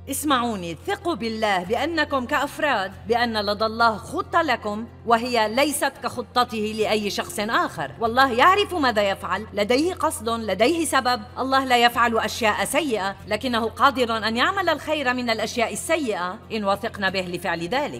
اسمعوني، ثقوا بالله بأنكم كأفراد بأن لدى الله خطة لكم، وهي ليست كخطته لأي شخص آخر. والله يعرف ماذا يفعل، لديه قصد، لديه سبب. الله لا يفعل أشياء سيئة، لكنه قادر أن يعمل الخير من الأشياء السيئة إن وثقنا به لفعل ذلك.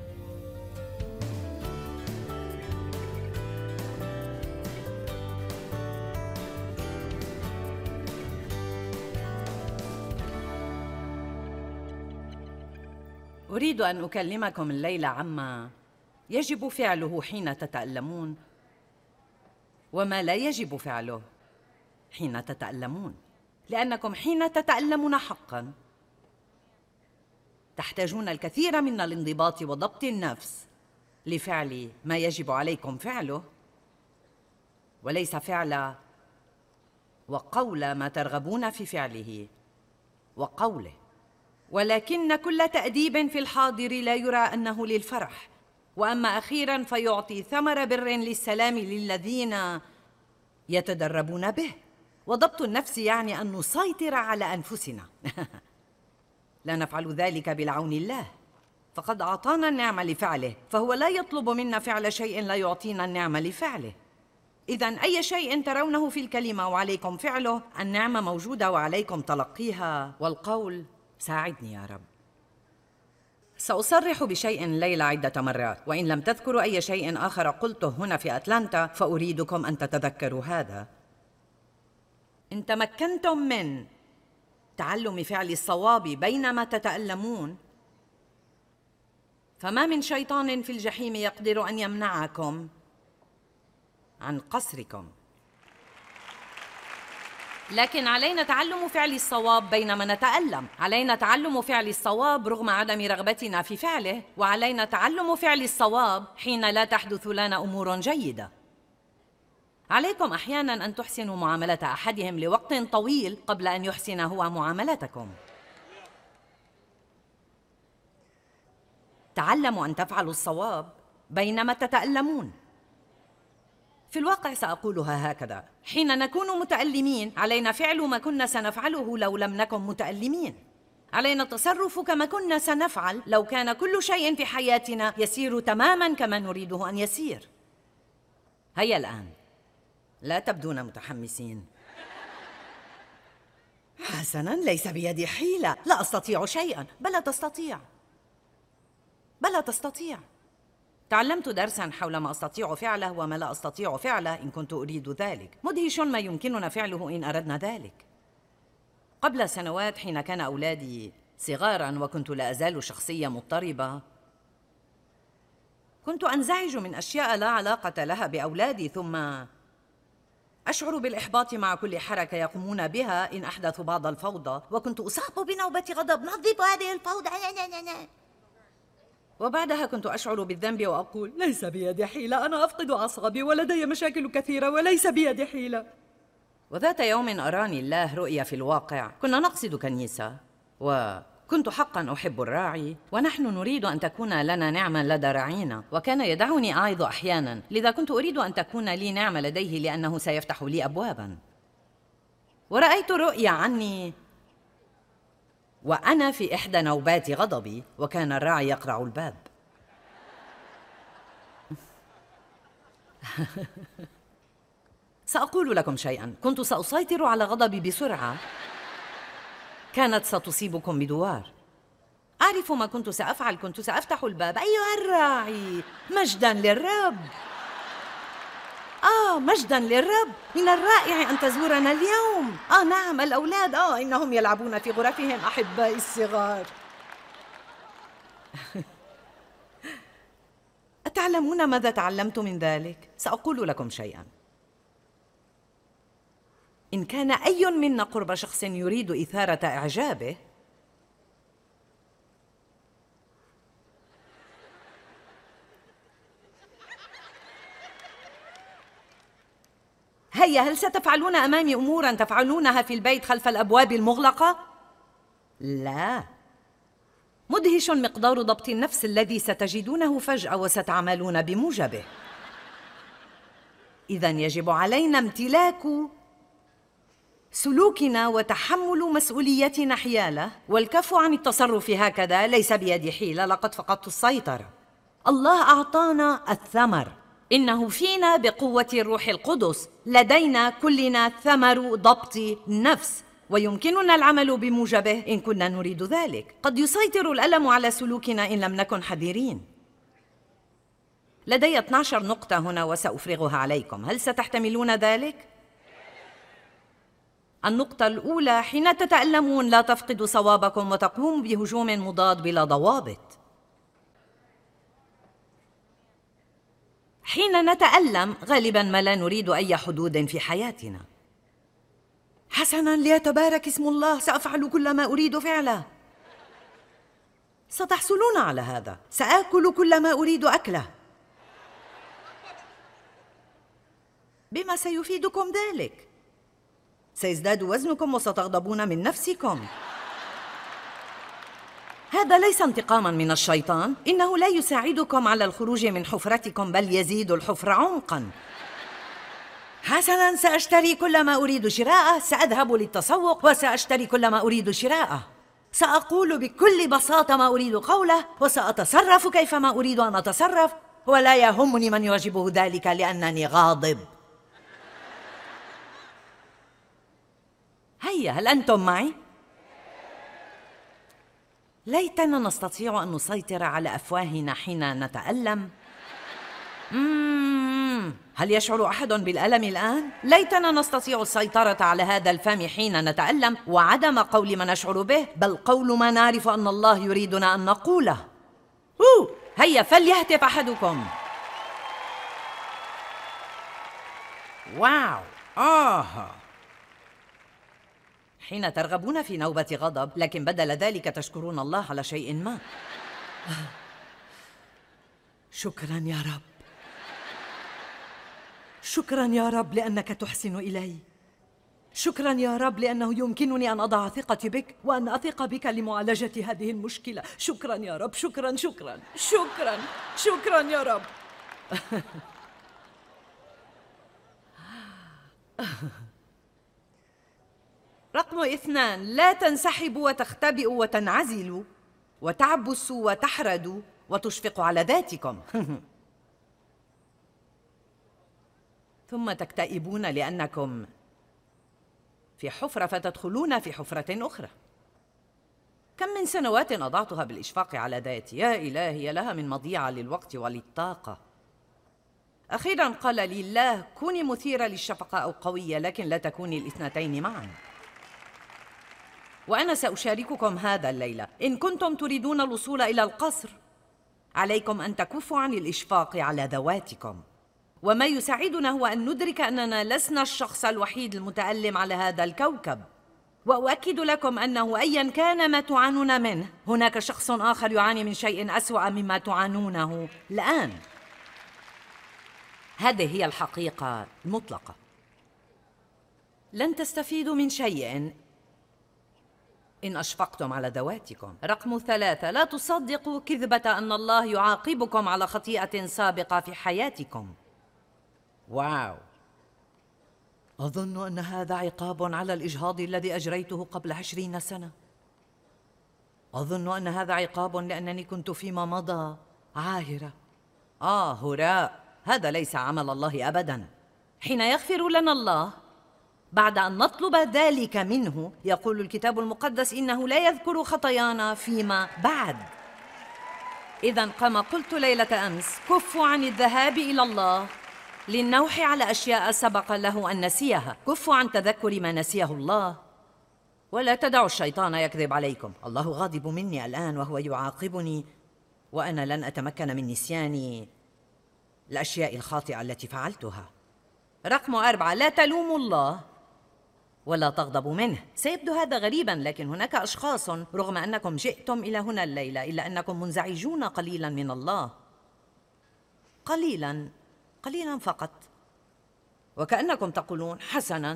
أريد أن أكلمكم الليلة عما يجب فعله حين تتألمون، وما لا يجب فعله حين تتألمون. لأنكم حين تتألمون حقاً تحتاجون الكثير من الانضباط وضبط النفس لفعل ما يجب عليكم فعله، وليس فعل وقول ما ترغبون في فعله وقوله. ولكن كل تأديب في الحاضر لا يرى أنه للفرح، وأما أخيراً فيعطي ثمر بر للسلام للذين يتدربون به. وضبط النفس يعني أن نسيطر على أنفسنا. لا نفعل ذلك بالعون الله، فقد أعطانا النعمة لفعله، فهو لا يطلب منا فعل شيء لا يعطينا النعمة لفعله. إذن أي شيء ترونه في الكلمة وعليكم فعله، النعمة موجودة وعليكم تلقيها، والقول ساعدني يا رب. سأصرح بشيء الليلة عدة مرات، وإن لم تذكروا أي شيء آخر قلته هنا في أتلانتا فأريدكم أن تتذكروا هذا. إن تمكنتم من تعلم فعل الصواب بينما تتألمون، فما من شيطان في الجحيم يقدر أن يمنعكم عن قصركم. لكن علينا تعلم فعل الصواب بينما نتألم، علينا تعلم فعل الصواب رغم عدم رغبتنا في فعله، وعلينا تعلم فعل الصواب حين لا تحدث لنا أمور جيدة. عليكم أحياناً أن تحسنوا معاملة أحدهم لوقت طويل قبل أن يحسن هو معاملتكم. تعلموا أن تفعلوا الصواب بينما تتألمون. في الواقع سأقولها هكذا: حين نكون متألمين علينا فعل ما كنا سنفعله لو لم نكن متألمين. علينا التصرف كما كنا سنفعل لو كان كل شيء في حياتنا يسير تماماً كما نريده أن يسير. هيا الآن، لا تبدون متحمسين. حسناً، ليس بيدي حيلة، لا أستطيع شيئاً. بلى تستطيع، بلى تستطيع. تعلمت درساً حول ما أستطيع فعله وما لا أستطيع فعله إن كنت أريد ذلك. مدهش ما يمكننا فعله إن أردنا ذلك. قبل سنوات حين كان أولادي صغاراً وكنت لا أزال شخصية مضطربة، كنت أنزعج من أشياء لا علاقة لها بأولادي، ثم أشعر بالإحباط مع كل حركة يقومون بها إن أحدثوا بعض الفوضى، وكنت أصاب بنوبة غضب: نظفوا هذه الفوضى. وبعدها كنت أشعر بالذنب وأقول: ليس بيدي حيلة، أنا أفقد أعصابي ولدي مشاكل كثيرة وليس بيدي حيلة. وذات يوم أراني الله رؤيا في الواقع. كنا نقصد كنيسة، وكنت حقا أحب الراعي، ونحن نريد أن تكون لنا نعمة لدى راعينا، وكان يدعني أعظ أحيانا، لذا كنت أريد أن تكون لي نعمة لديه لأنه سيفتح لي أبوابا. ورأيت رؤيا عني وأنا في إحدى نوبات غضبي، وكان الراعي يقرع الباب. سأقول لكم شيئا: كنت سأسيطر على غضبي بسرعة كانت ستصيبكم بدوار. أعرف ما كنت سأفعل، كنت سأفتح الباب: أيها الراعي، مجدا للرب. مجدا للرب، من الرائع أن تزورنا اليوم. نعم، الأولاد إنهم يلعبون في غرفهم، أحبائي الصغار. أتعلمون ماذا تعلمت من ذلك؟ سأقول لكم شيئا: إن كان أي منا قرب شخص يريد إثارة إعجابه، هيا، هل ستفعلون أمامي أموراً تفعلونها في البيت خلف الأبواب المغلقة؟ لا. مدهش مقدار ضبط النفس الذي ستجدونه فجأة وستعملون بموجبه. إذن يجب علينا امتلاك سلوكنا وتحمل مسؤوليتنا حياله، والكف عن التصرف هكذا ليس بيدي حيلة، لقد فقدت السيطرة. الله أعطانا الثمر، إنه فينا بقوة الروح القدس، لدينا كلنا ثمر ضبط النفس، ويمكننا العمل بموجبه إن كنا نريد ذلك. قد يسيطر الألم على سلوكنا إن لم نكن حذرين. لدي 12 نقطة هنا وسأفرغها عليكم، هل ستحتملون ذلك؟ النقطة الأولى: حين تتألمون لا تفقدوا صوابكم وتقوموا بهجوم مضاد بلا ضوابط. حين نتألم غالباً ما لا نريد أي حدود في حياتنا. حسناً، ليتبارك اسم الله، سأفعل كل ما أريد فعله. ستحصلون على هذا. سآكل كل ما أريد أكله. بما سيفيدكم ذلك؟ سيزداد وزنكم وستغضبون من نفسكم. هذا ليس انتقاماً من الشيطان، إنه لا يساعدكم على الخروج من حفرتكم بل يزيد الحفرة عمقاً. حسناً، سأشتري كل ما أريد شراءه، سأذهب للتسوق وسأشتري كل ما أريد شراءه، سأقول بكل بساطة ما أريد قوله، وسأتصرف كيفما أريد أن أتصرف، ولا يهمني من يعجبه ذلك لأنني غاضب. هيا، هل أنتم معي؟ ليتنا نستطيع أن نسيطر على أفواهنا حين نتألم. هل يشعر أحد بالألم الآن؟ ليتنا نستطيع السيطرة على هذا الفم حين نتألم، وعدم قول ما نشعر به، بل قول ما نعرف أن الله يريدنا أن نقوله. هيا فليهتف أحدكم. واو، حين ترغبون في نوبة غضب لكن بدل ذلك تشكرون الله على شيء ما. شكراً يا رب، شكراً يا رب لأنك تحسن إلي. شكراً يا رب لأنه يمكنني أن أضع ثقتي بك وأن أثق بك لمعالجة هذه المشكلة. شكراً يا رب، شكراً شكراً شكراً شكراً يا رب. رقم 2: لا تنسحبوا وتختبئوا وتنعزلوا وتعبسوا وتحردوا وتشفقوا على ذاتكم. ثم تكتئبون لأنكم في حفرة فتدخلون في حفرة أخرى. كم من سنوات أضعتها بالإشفاق على ذاتي، يا إلهي لها من مضيعة للوقت وللطاقة. أخيراً قال لي الله: كوني مثيرة للشفقة أو قوية، لكن لا تكوني الاثنتين معاً. وأنا سأشارككم هذا الليلة. إن كنتم تريدون الوصول إلى القصر، عليكم أن تكفوا عن الإشفاق على ذواتكم. وما يساعدنا هو أن ندرك أننا لسنا الشخص الوحيد المتألم على هذا الكوكب. وأؤكد لكم أنه أياً كان ما تعانون منه، هناك شخص آخر يعاني من شيء أسوأ مما تعانونه الآن. هذه هي الحقيقة المطلقة. لن تستفيدوا من شيء إن أشفقتم على ذواتكم. رقم 3: لا تصدقوا كذبة أن الله يعاقبكم على خطيئة سابقة في حياتكم. واو، أظن أن هذا عقاب على الإجهاض الذي أجريته قبل 20 سنة. أظن أن هذا عقاب لأنني كنت فيما مضى عاهرة. هراء، هذا ليس عمل الله أبداً. حين يغفر لنا الله بعد أن نطلب ذلك منه، يقول الكتاب المقدس إنه لا يذكر خطايانا فيما بعد. إذن كما قلت ليلة أمس، كفوا عن الذهاب إلى الله للنوح على أشياء سبق له أن نسيها. كفوا عن تذكر ما نسيه الله، ولا تدعوا الشيطان يكذب عليكم. الله غاضب مني الآن وهو يعاقبني، وأنا لن أتمكن من نسيان الأشياء الخاطئة التي فعلتها. رقم 4: لا تلوموا الله ولا تغضبوا منه. سيبدو هذا غريباً، لكن هناك أشخاص رغم أنكم جئتم إلى هنا الليلة إلا أنكم منزعجون قليلاً من الله. قليلاً قليلاً فقط. وكأنكم تقولون: حسناً،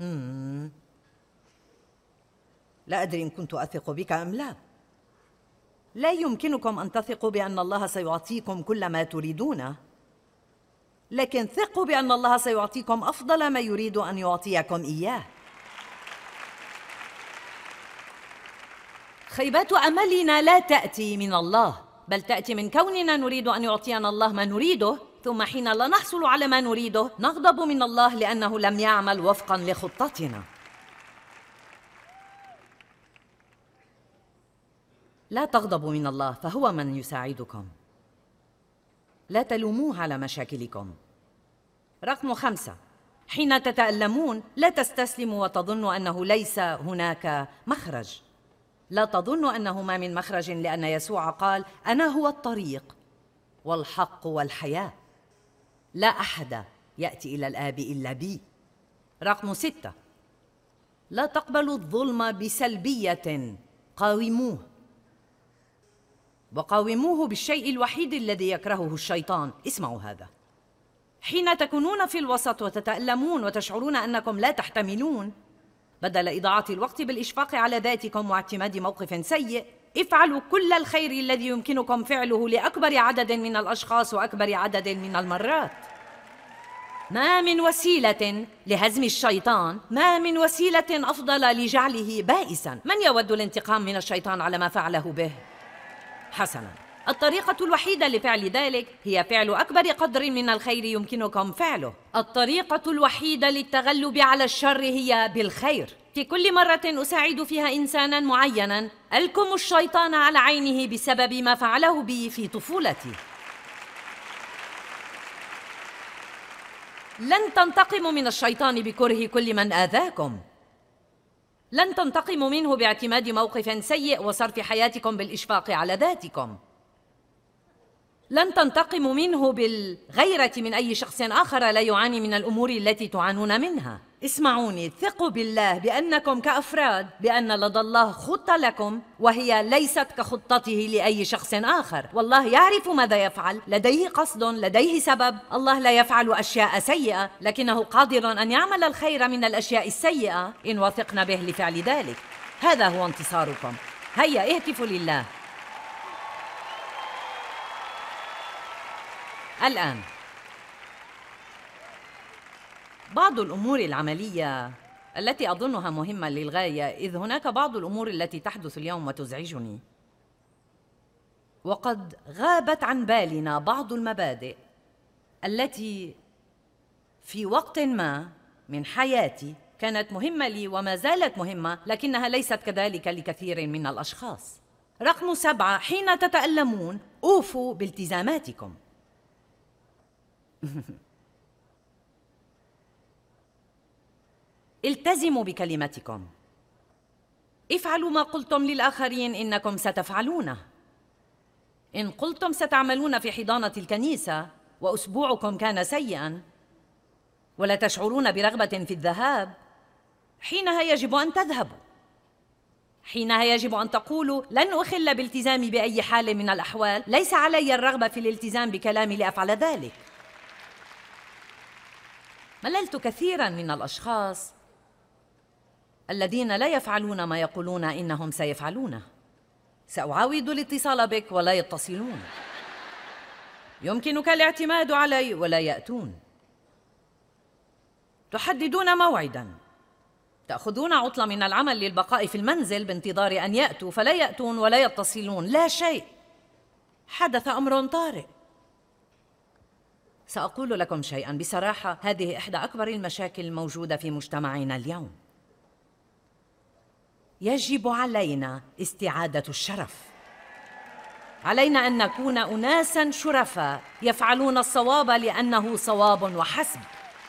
لا أدري إن كنت أثق بك أم لا. لا يمكنكم أن تثقوا بأن الله سيعطيكم كل ما تريدونه، لكن ثقوا بأن الله سيعطيكم أفضل ما يريد أن يعطيكم إياه. خيبات أملنا لا تأتي من الله، بل تأتي من كوننا نريد أن يعطينا الله ما نريده، ثم حين لا نحصل على ما نريده نغضب من الله لأنه لم يعمل وفقاً لخطتنا. لا تغضبوا من الله فهو من يساعدكم. لا تلوموه على مشاكلكم. رقم 5: حين تتألمون لا تستسلموا وتظنوا أنه ليس هناك مخرج. لا تظنوا أنه ما من مخرج، لأن يسوع قال: أنا هو الطريق والحق والحياة، لا أحد يأتي إلى الآب إلا بي. رقم 6: لا تقبلوا الظلم بسلبية، قاوموه، وقاوموه بالشيء الوحيد الذي يكرهه الشيطان. اسمعوا هذا: حين تكونون في الوسط وتتألمون وتشعرون أنكم لا تحتملون، بدل إضاعة الوقت بالإشفاق على ذاتكم واعتماد موقف سيء، افعلوا كل الخير الذي يمكنكم فعله لأكبر عدد من الأشخاص وأكبر عدد من المرات. ما من وسيلة لهزم الشيطان، ما من وسيلة أفضل لجعله بائساً. من يود الانتقام من الشيطان على ما فعله به؟ حسناً، الطريقة الوحيدة لفعل ذلك هي فعل أكبر قدر من الخير يمكنكم فعله. الطريقة الوحيدة للتغلب على الشر هي بالخير. في كل مرة أساعد فيها إنساناً معيناً ألكم الشيطان على عينه بسبب ما فعله بي في طفولتي. لن تنتقموا من الشيطان بكره كل من آذاكم. لن تنتقموا منه باعتماد موقف سيء وصرف حياتكم بالإشفاق على ذاتكم. لن تنتقموا منه بالغيرة من أي شخص آخر لا يعاني من الأمور التي تعانون منها. اسمعوني، ثقوا بالله بأنكم كأفراد بأن لدى الله خطة لكم، وهي ليست كخطته لأي شخص آخر. والله يعرف ماذا يفعل، لديه قصد، لديه سبب. الله لا يفعل أشياء سيئة، لكنه قادر أن يعمل الخير من الأشياء السيئة إن وثقنا به لفعل ذلك. هذا هو انتصاركم. هيا اهتفوا لله. الآن بعض الأمور العملية التي أظنها مهمة للغاية، إذ هناك بعض الأمور التي تحدث اليوم وتزعجني، وقد غابت عن بالنا بعض المبادئ التي في وقت ما من حياتي كانت مهمة لي وما زالت مهمة، لكنها ليست كذلك لكثير من الأشخاص. رقم 7: حين تتألمون أوفوا بالتزاماتكم. التزموا بكلمتكم. افعلوا ما قلتم للآخرين إنكم ستفعلونه. إن قلتم ستعملون في حضانة الكنيسة وأسبوعكم كان سيئاً ولا تشعرون برغبة في الذهاب، حينها يجب أن تذهبوا. حينها يجب أن تقولوا: لن أخل بالتزامي بأي حال من الأحوال، ليس علي الرغبة في الالتزام بكلامي لأفعل ذلك. مللت كثيراً من الأشخاص الذين لا يفعلون ما يقولون إنهم سيفعلونه. سأعاود الاتصال بك ولا يتصلون. يمكنك الاعتماد علي ولا يأتون. تحددون موعداً، تأخذون عطلة من العمل للبقاء في المنزل بانتظار أن يأتوا، فلا يأتون ولا يتصلون. لا شيء، حدث أمر طارئ. سأقول لكم شيئاً بصراحة، هذه إحدى أكبر المشاكل الموجودة في مجتمعنا اليوم. يجب علينا استعادة الشرف. علينا أن نكون أناساً شرفاء يفعلون الصواب لأنه صواب وحسب.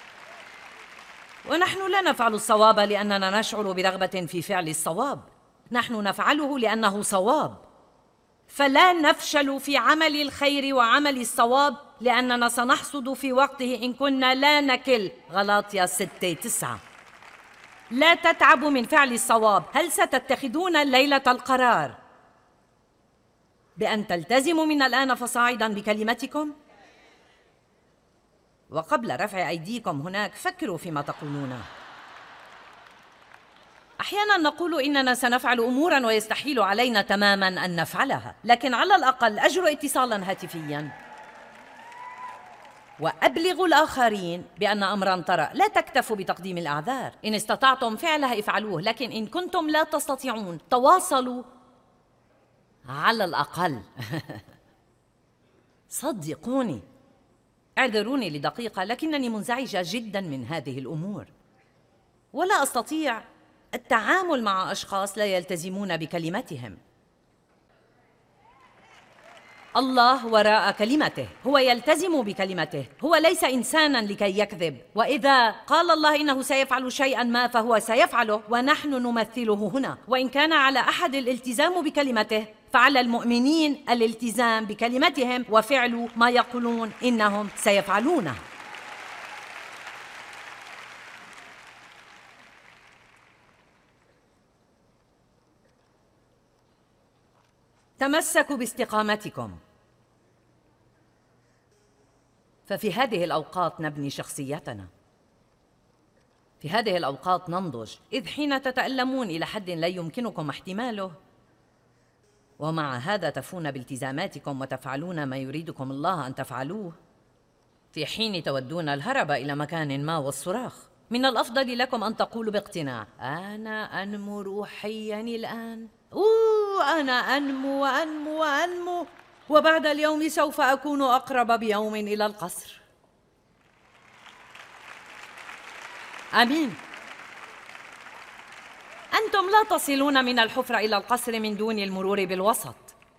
ونحن لا نفعل الصواب لأننا نشعر برغبة في فعل الصواب، نحن نفعله لأنه صواب. فلا نفشل في عمل الخير وعمل الصواب، لأننا سنحصد في وقته إن كنا لا نكل. غلاطيا 6:9. لا تتعبوا من فعل الصواب. هل ستتخذون ليلة القرار بأن تلتزموا من الآن فصاعدا بكلمتكم؟ وقبل رفع أيديكم هناك، فكروا فيما تقولونه. أحياناً نقول إننا سنفعل أموراً ويستحيل علينا تماماً أن نفعلها، لكن على الأقل أجروا اتصالاً هاتفياً وأبلغوا الآخرين بأن أمراً طرأ. لا تكتفوا بتقديم الأعذار. إن استطعتم فعلها افعلوه، لكن إن كنتم لا تستطيعون تواصلوا على الأقل. صدقوني، اعذروني لدقيقة، لكنني منزعجة جدا من هذه الأمور، ولا أستطيع التعامل مع أشخاص لا يلتزمون بكلمتهم. الله وراء كلمته، هو يلتزم بكلمته، هو ليس إنساناً لكي يكذب، وإذا قال الله إنه سيفعل شيئاً ما فهو سيفعله، ونحن نمثله هنا. وإن كان على أحد الالتزام بكلمته، فعلى المؤمنين الالتزام بكلمتهم وفعل ما يقولون إنهم سيفعلونه. تمسكوا باستقامتكم، ففي هذه الأوقات نبني شخصيتنا، في هذه الأوقات ننضج، إذ حين تتألمون إلى حد لا يمكنكم احتماله، ومع هذا تفون بالتزاماتكم وتفعلون ما يريدكم الله أن تفعلوه، في حين تودون الهرب إلى مكان ما والصراخ، من الأفضل لكم أن تقولوا باقتناع: أنا أنمو روحياً الآن، أنا أنمو وأنمو وأنمو، وبعد اليوم سوف أكون أقرب بيوم إلى القصر. آمين. أنتم لا تصلون من الحفرة إلى القصر من دون المرور بالوسط.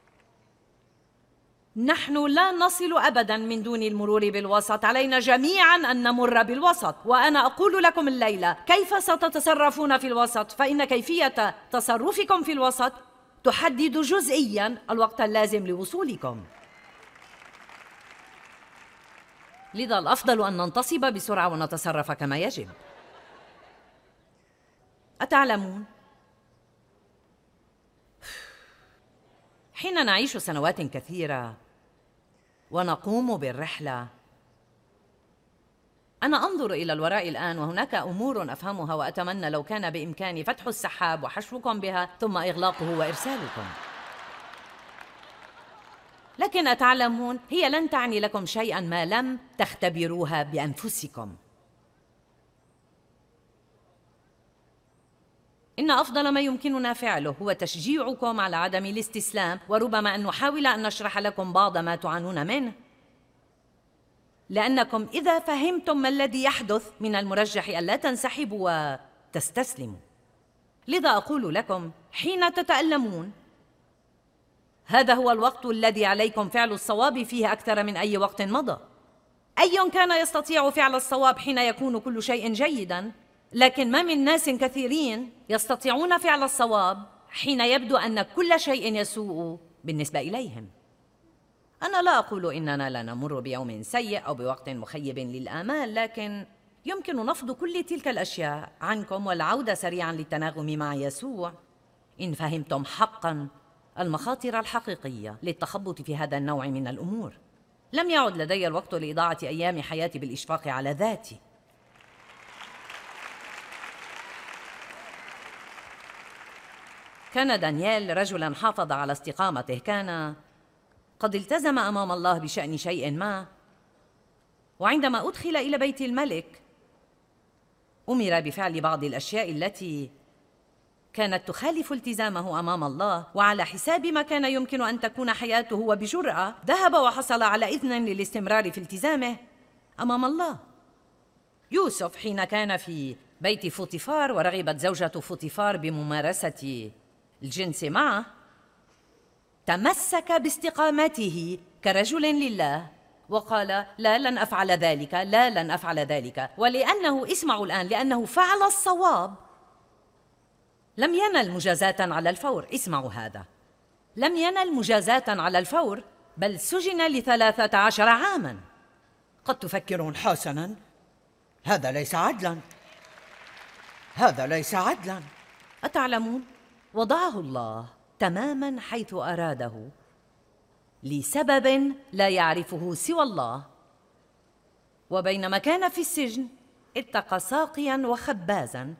نحن لا نصل أبداً من دون المرور بالوسط، علينا جميعاً أن نمر بالوسط. وأنا أقول لكم الليلة كيف ستتصرفون في الوسط، فإن كيفية تصرفكم في الوسط تحدد جزئياً الوقت اللازم لوصولكم. لذا الأفضل أن ننتصب بسرعة ونتصرف كما يجب. أتعلمون، حين نعيش سنوات كثيرة ونقوم بالرحلة، أنا أنظر إلى الوراء الآن وهناك أمور أفهمها، وأتمنى لو كان بإمكاني فتح السحاب وحشوكم بها ثم إغلاقه وإرسالكم. لكن أتعلمون، هي لن تعني لكم شيئاً ما لم تختبروها بأنفسكم. إن أفضل ما يمكننا فعله هو تشجيعكم على عدم الاستسلام، وربما أن نحاول أن نشرح لكم بعض ما تعانون منه، لأنكم إذا فهمتم ما الذي يحدث من المرجح ألا تنسحبوا وتستسلموا. لذا أقول لكم، حين تتألمون، هذا هو الوقت الذي عليكم فعل الصواب فيه أكثر من أي وقت مضى. أي كان يستطيع فعل الصواب حين يكون كل شيء جيداً، لكن ما من ناس كثيرين يستطيعون فعل الصواب حين يبدو أن كل شيء يسوء بالنسبة إليهم. أنا لا أقول إننا لا نمر بيوم سيء أو بوقت مخيب للآمال، لكن يمكن نفض كل تلك الأشياء عنكم والعودة سريعاً للتناغم مع يسوع إن فهمتم حقاً المخاطر الحقيقية للتخبط في هذا النوع من الأمور. لم يعد لدي الوقت لإضاعة أيام حياتي بالإشفاق على ذاتي. كان دانيال رجلاً حافظ على استقامته، كان قد التزم أمام الله بشأن شيء ما، وعندما أدخل إلى بيت الملك أمر بفعل بعض الأشياء التي كانت تخالف التزامه أمام الله، وعلى حساب ما كان يمكن أن تكون حياته، وبجرأة ذهب وحصل على إذن للاستمرار في التزامه أمام الله. يوسف حين كان في بيت فوطيفار ورغبت زوجة فوطيفار بممارسة الجنس معه، تمسك باستقامته كرجل لله وقال: لا، لن أفعل ذلك، لا، لن أفعل ذلك. ولأنه، اسمعوا الآن، لأنه فعل الصواب لم ينل مجازاة على الفور. اسمعوا هذا، لم ينل مجازاة على الفور، بل سجن ل13 عاماً. قد تفكرون: حسناً، هذا ليس عدلاً، هذا ليس عدلاً. أتعلمون، وضعه الله تماماً حيث أراده لسبب لا يعرفه سوى الله. وبينما كان في السجن اتقى ساقياً وخبازاً،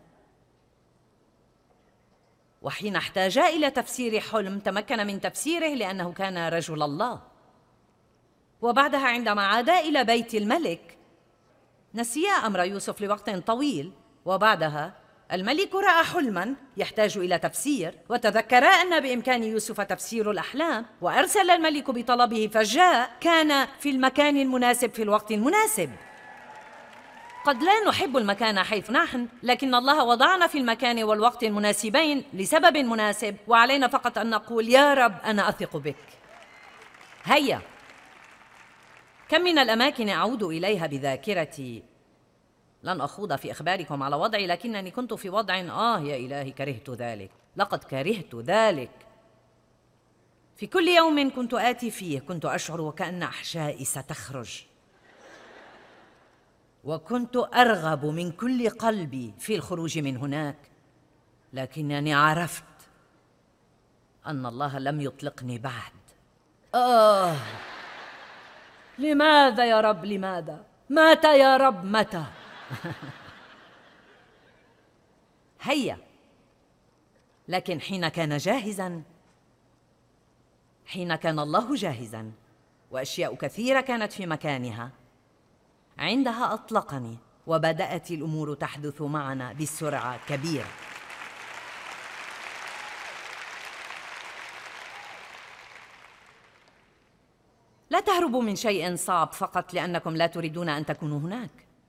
وحين احتاج إلى تفسير حلم تمكن من تفسيره لأنه كان رجل الله. وبعدها عندما عاد إلى بيت الملك نسيا أمر يوسف لوقت طويل، وبعدها الملك رأى حلما يحتاج إلى تفسير، وتذكرا أن بإمكان يوسف تفسير الأحلام، وأرسل الملك بطلبه فجاء. كان في المكان المناسب في الوقت المناسب. قد لا نحب المكان حيث نحن، لكن الله وضعنا في المكان والوقت المناسبين لسبب مناسب، وعلينا فقط أن نقول: يا رب أنا أثق بك. هيا، كم من الأماكن أعود إليها بذاكرتي. لن أخوض في إخباركم على وضعي، لكنني كنت في وضع يا إلهي كرهت ذلك، لقد كرهت ذلك. في كل يوم كنت آتي فيه كنت أشعر وكأن أحشائي ستخرج، وكنت أرغب من كل قلبي في الخروج من هناك، لكنني عرفت أن الله لم يطلقني بعد. لماذا يا رب؟ لماذا؟ متى يا رب؟ متى؟ هيا، لكن حين كان جاهزاً، حين كان الله جاهزاً وأشياء كثيرة كانت في مكانها، عندها أطلقني وبدأت الأمور تحدث معنا بسرعة كبيرة. لا تهربوا من شيء صعب فقط لأنكم لا تريدون أن تكونوا هناك.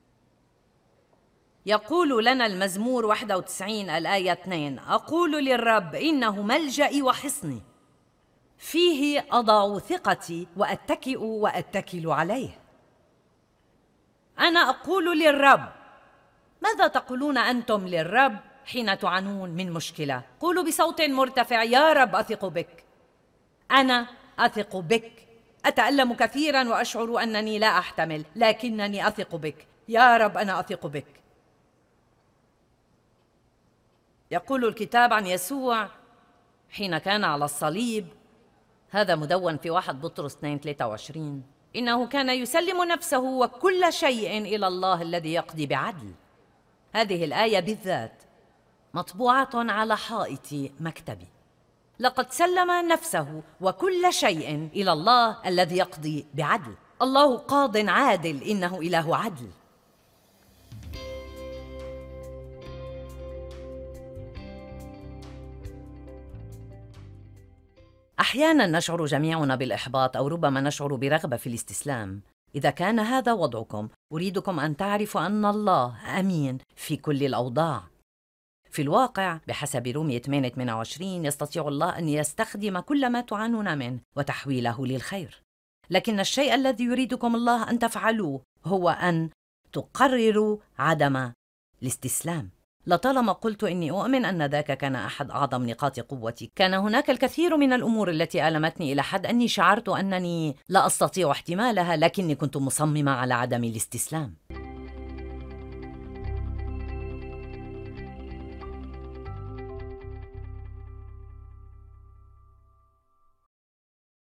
يقول لنا المزمور 91 الآية 2: أقول للرب إنه ملجئي وحصني، فيه أضع ثقتي وأتكئ وأتكل عليه. أنا أقول للرب. ماذا تقولون أنتم للرب حين تعانون من مشكلة؟ قولوا بصوت مرتفع: يا رب أثق بك، أنا أثق بك. أتألم كثيراً وأشعر أنني لا أحتمل، لكنني أثق بك يا رب، أنا أثق بك. يقول الكتاب عن يسوع حين كان على الصليب، هذا مدون في 1 بطرس 2:23: إنه كان يسلم نفسه وكل شيء إلى الله الذي يقضي بعدل. هذه الآية بالذات مطبوعة على حائط مكتبي. لقد سلم نفسه وكل شيء إلى الله الذي يقضي بعدل. الله قاض عادل، إنه إله عدل. أحياناً نشعر جميعنا بالإحباط، أو ربما نشعر برغبة في الاستسلام. إذا كان هذا وضعكم، أريدكم أن تعرفوا أن الله أمين في كل الأوضاع. في الواقع بحسب رومية 8:28 يستطيع الله أن يستخدم كل ما تعانون منه وتحويله للخير. لكن الشيء الذي يريدكم الله أن تفعلوه هو أن تقرروا عدم الاستسلام. لطالما قلت إني أؤمن أن ذاك كان أحد أعظم نقاط قوتي. كان هناك الكثير من الأمور التي ألمتني إلى حد أني شعرت أنني لا أستطيع احتمالها، لكني كنت مصممة على عدم الاستسلام.